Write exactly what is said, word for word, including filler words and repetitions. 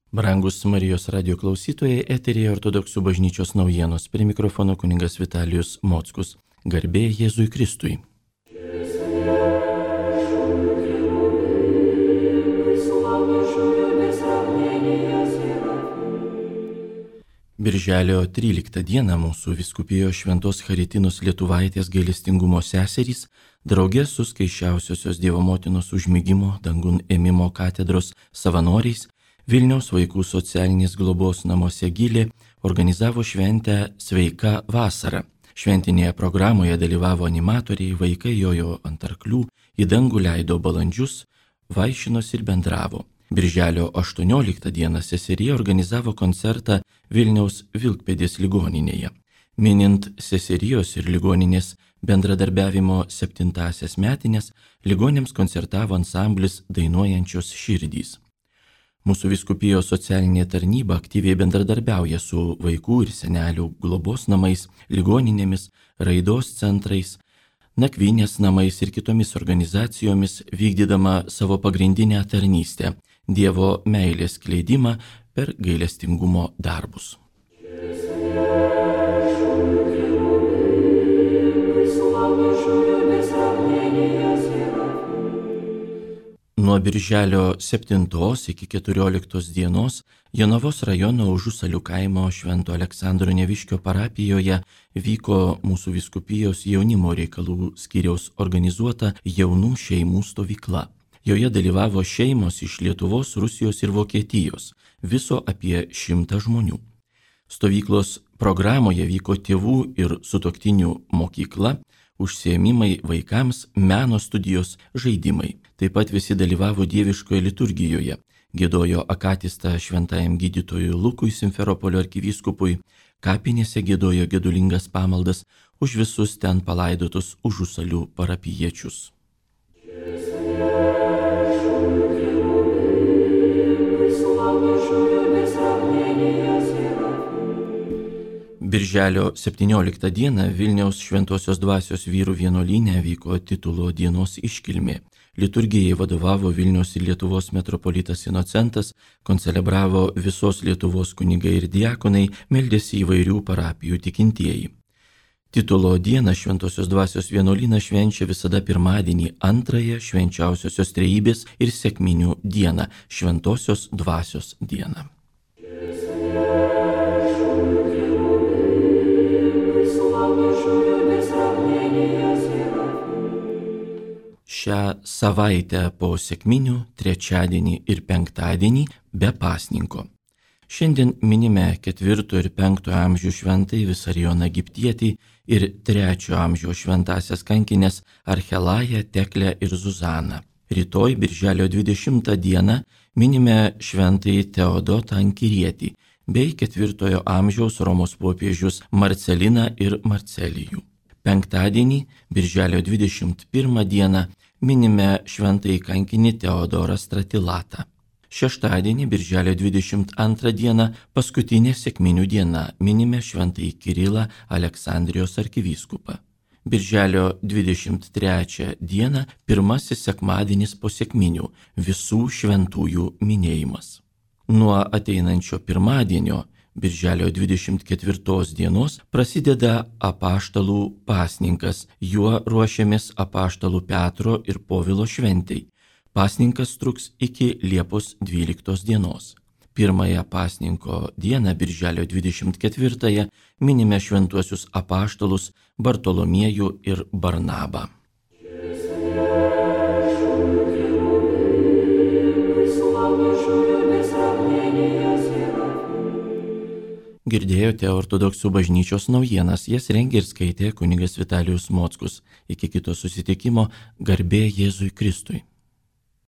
Brangus Marijos radio klausytojai, eteryje Ortodoksų bažnyčios naujienos. Prie mikrofono kunigas Vitalijus Mockus. Garbė Jėzui Kristui. Birželio tryliktą dieną mūsų vyskupijos Šventos Charitinos Lietuvaitės gailestingumo seserys draugė su Skaisčiausiosios Dievo Motinos užmigimo dangun ėmimo katedros savanoriais Vilniaus vaikų socialinės globos namuose Gylė organizavo šventę Sveika vasara. Šventinėje programoje dalyvavo animatoriai, vaikai jojo ant arklių, į dangų leido balandžius, vaišinosi ir bendravo. Birželio aštuonioliktą dieną seserija organizavo koncertą Vilniaus Vilkpėdės ligoninėje. Minint seserijos ir ligoninės bendradarbiavimo septintąsias metines, ligonėms koncertavo ansamblis Dainuojančios širdys. Mūsų vyskupijos socialinė tarnyba aktyviai bendradarbiauja su vaikų ir senelių globos namais, ligoninėmis, raidos centrais, nakvynės namais ir kitomis organizacijomis, vykdydama savo pagrindinę tarnystę – Dievo meilės skleidimą per gailestingumo darbus. Nuo birželio septintos iki keturioliktos dienos Jonavos rajono Užusalių kaimo Švento Aleksandro Neviškio parapijoje vyko mūsų vyskupijos jaunimo reikalų skyriaus organizuota jaunų šeimų stovykla. Joje dalyvavo šeimos iš Lietuvos, Rusijos ir Vokietijos, viso apie šimtą žmonių. Stovyklos programoje vyko tėvų ir sutuoktinių mokykla, užsiėmimai vaikams, meno studijos, žaidimai. Taip pat visi dalyvavo dieviškoje liturgijoje, giedojo akatistą šventajam gydytojui Lukui Simferopolio arkivyskupui, kapinėse giedojo gedulingas pamaldas už visus ten palaidotus Užusalių parapijiečius. Birželio septynioliktą dieną Vilniaus Šventosios Dvasios vyrų vienuolyne vyko titulo dienos iškilmė. Liturgijai vadovavo Vilniaus ir Lietuvos metropolitas Inocentas, koncelebravo visos Lietuvos kunigai ir diakonai, meldėsi įvairių parapijų tikintieji. Titulo dieną Šventosios Dvasios vienuolynas švenčia visada pirmadienį, antrąją švenčiausiosios trejybės ir sekminių dieną, Šventosios Dvasios dieną. Šią savaitę po sekminių, trečiadienį ir penktadienį be pasninko. Šiandien minime ketvirto ir penkto amžių šventai Visarijoną Egiptietį ir trečio amžiaus šventasias kankinės Archelają, Teklę ir Zuzaną. Rytoj, birželio dvidešimtą dieną, minime šventai Teodotą Ankirietį bei ketvirtojo amžiaus Romos popiežius Marceliną ir Marcelijų. Penktadienį, birželio dvidešimt pirmą dieną, minime šventąjį kankinį Teodorą Stratilatą. Šeštadienį, birželio dvidešimt antrą dieną, paskutinė sekminių diena, minime šventąjį Kirilą Aleksandrijos arkivyskupą. Birželio dvidešimt trečią dieną, pirmasis sekmadienis po sekminių, visų šventųjų minėjimas. Nuo ateinančio pirmadienio, birželio dvidešimt ketvirtos dienos, prasideda apaštalų pasninkas, juo ruošiamės apaštalų Petro ir Povilo šventei. Pasninkas truks iki Liepos dvyliktos dienos. Pirmąją pasninko dieną, birželio dvidešimt ketvirtąją, minime šventuosius apaštalus Bartolomiejų ir Barnabą. Girdėjote Ortodoksų bažnyčios naujienas, jas rengė ir skaitė kunigas Vitalijus Mockus. Iki kito susitikimo, garbė Jėzui Kristui.